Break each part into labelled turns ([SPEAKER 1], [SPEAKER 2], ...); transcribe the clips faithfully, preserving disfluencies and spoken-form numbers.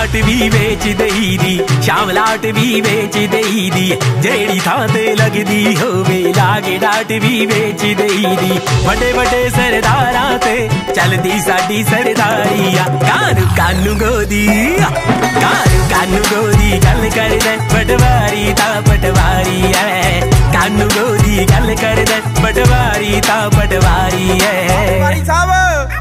[SPEAKER 1] लाट भी बेच दई दी, शाम लाट भी बेच दई दी, जेड़ी थां ते लगदी होवे लागे डाट भी बेच दई दी। बड़े बड़े सरदारां ते चलदी साडी सरदारी आ, कानू कानू गोदी कानू कानू गोदी गल करदे पटवारी तां पटवारी है, कानू गोदी गल करदे पटवारी तां पटवारी है।
[SPEAKER 2] पटवारी साहब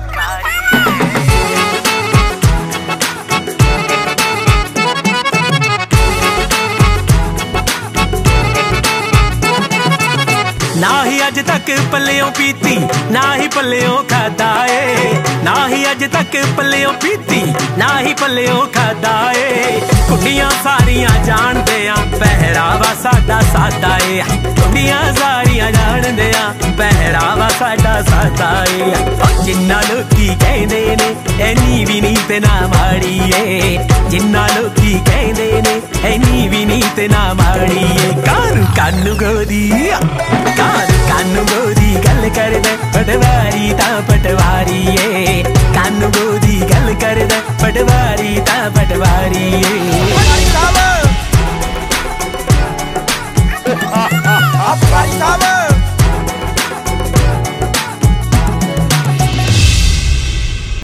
[SPEAKER 1] ना ही अज तक पल्लियों पीती ना ही पल्लियों खादा ए, ना ही अज तक पल्लियों पीती ना ही पल्लियों खादा ए। कुड़ियां सारियां जानदे आ पहरावा साडा सादा ए, कुड़ियां सारियां जानदे आ पहरावा साडा सादा ए। जिन्ना लोकी कहंदे ने एनी भी नीत ना माड़ी ए, जिन्ना लोकी कहंदे ने एनी भी नीत ना माड़ी ए। कानू कानू गोदी कानू कानू गोदी गल करदे पटवारी तां पटवारी ए, कानू गोदी गल करदे पटवारी तां पटवारी ए।